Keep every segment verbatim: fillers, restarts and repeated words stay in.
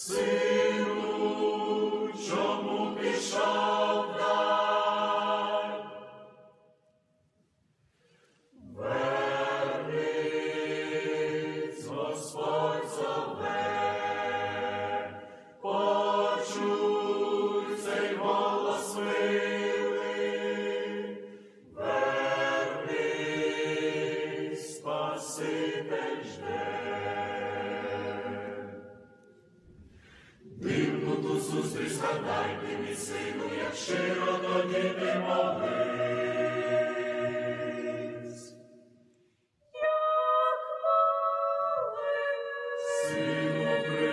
Сину, чому пішов дай? Вернись, Господь зове, почуй цей голос милий. Вернись, Спаситель жде. Дивну ту зустріч згадай ти, мій сину, як щиро тоді ти молись. Як молись, Сину,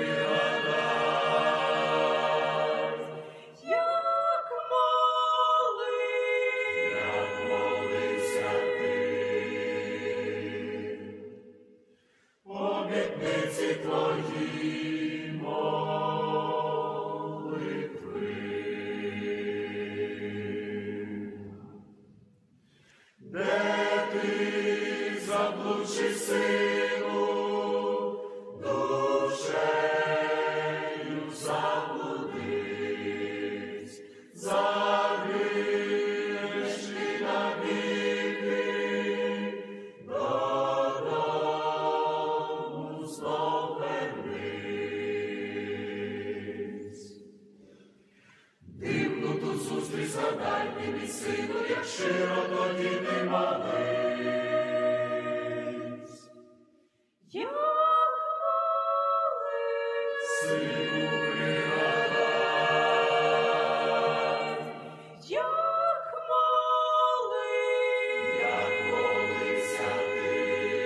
пригадай, як молись, як молився ти. Обітниці твої молитви. Де ти, заблудший сину, душею заблудись, загинеш ти навіки, додому знов вернись. Дивну ту зустріч згадай ти, мій сину, як щиро тоді ти молись. як молись, Сину, пригадай, як молись, як молився ти.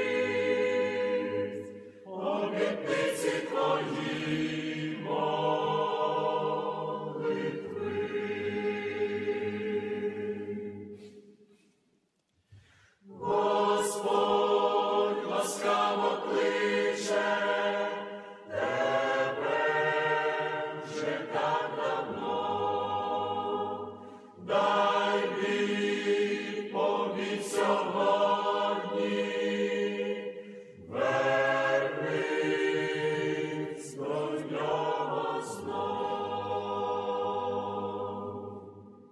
Обітниці твої молитви. Господь ласкаво кличе тебе вже так давно. Дай відповідь сьогодні. Вернись до нього знов.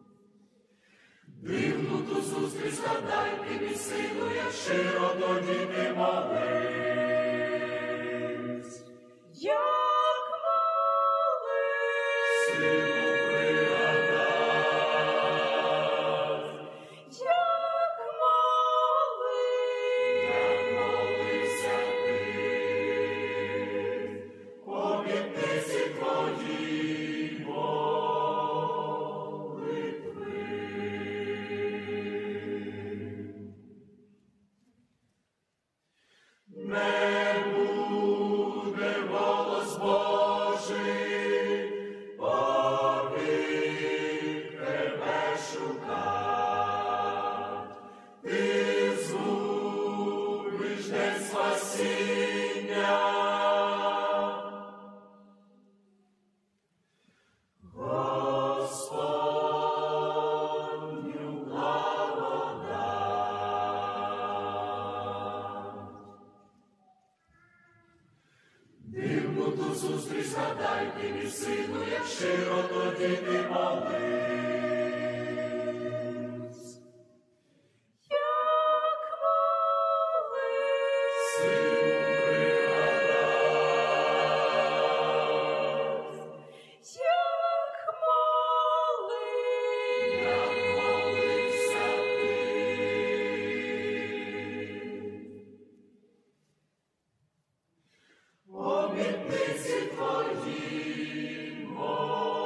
Дивну ту зустріч згадай ти, мій сину, як щиро тоді ти молись. як молись, Сину, пригадай, як молись, як молився ти. Обітниці твої молитви. Не буде голос Божий, повік тебе шукать. Ти згубиш день спасіння. Господню благодать. Дивну ту зустріч згадай ти, мій сину, як щиро тоді ти молись. як молись, Сину, пригадай, як молись, як молився ти. Обітниці твої молитви.